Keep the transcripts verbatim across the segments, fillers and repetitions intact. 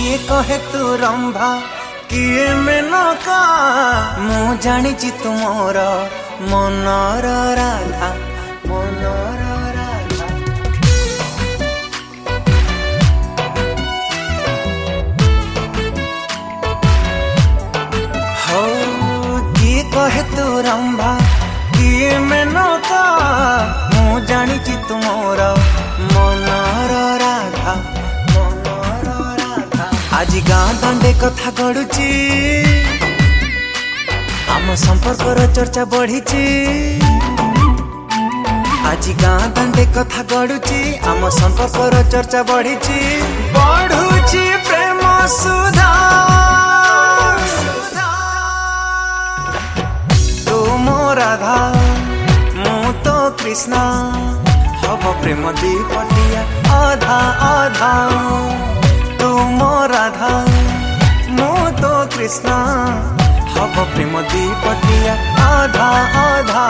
किए कहे तू रंभा किए मेनका मु जानी तुमर मनर राधा मनर राधा। हो किए कहे तू रंभा किए मेनका मु जानी तुमर मनर राधा मनर राधा। आज गाँ दांडे कथा गड़ुची आम संपर्कर चर्चा बढ़ी। आज गाँ दांडे कथा गड़ुची आम संपर्कर चर्चा बढ़ी। बढ़ुची प्रेम सुधा तू मो राधा मु तो कृष्णा हब प्रेम दीपटिया आधा आधा। तू मो राधा मु तो कृष्णा हब प्रेम दीपटिया आधा आधा।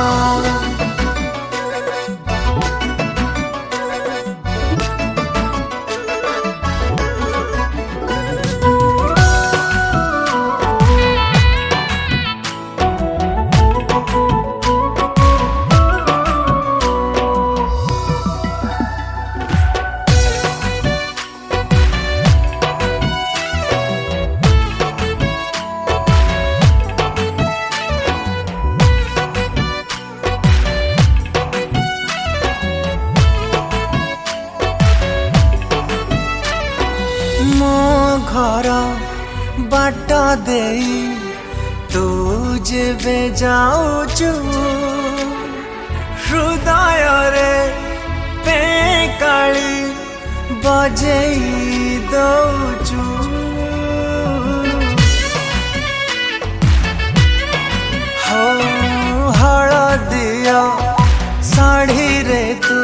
घर बाट दे तू जेबे जाऊचु हृदय रे पेकाली बजेई दौचु। हो हलदिया साड़ी रे तू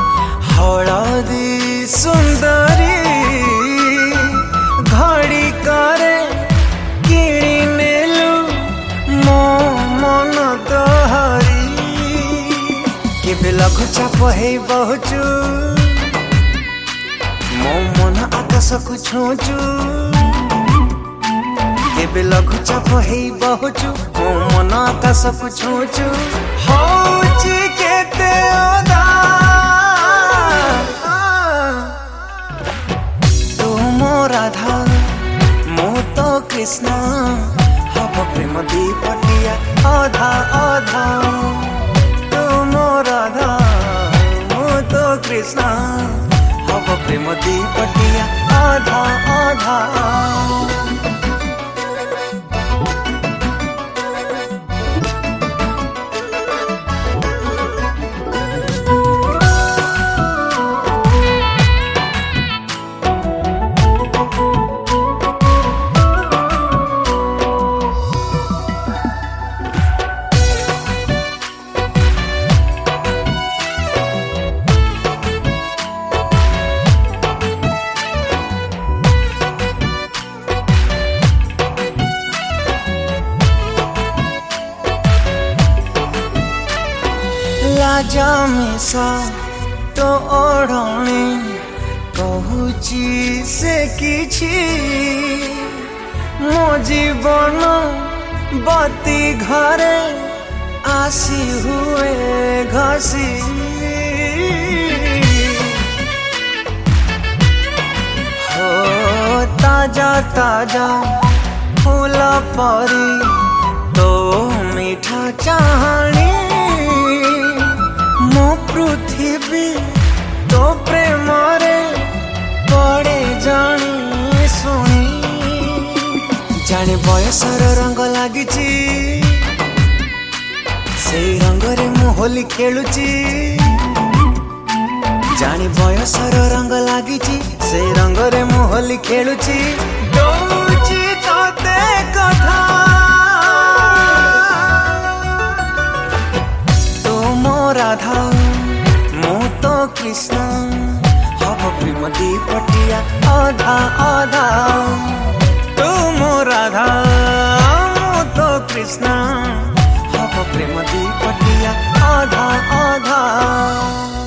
हलदी सुंदरी घड़ी करे किणी नेलु मो मन तोहरी। केबे लघु चाप हे बहुचु मो मन आकाश को छुचु। केबे लघु चाप हे बहुचु मो मन आकाश को छुचु। होची केते ओदा राधा मु तो कृष्णा हब प्रेम दीपटिया आधा आधा। तू मो राधा मु तो कृष्णा हब प्रेम दीपटिया आधा आधा। लाजा मिसा तो ओढ़णी कहूची से किछि मो जीवन बती घरे आसी हुए घसी। हो ताजा ताजा फूल परी तो मीठा चाहनी मो पृथ्वी तो प्रेम रे पड़े जानी शुणी। जाने बयसर रंग लगी से रंग रे मु होली खेलुची। जाने बयसर रंग लगी से रंग रे मु होली खेलुची। दौची तोते कथा राधा मु तो कृष्णा हब प्रेम दीपटिया आधा आधा। तू मो राधा मु तो कृष्णा हब प्रेम दीपटिया आधा आधा।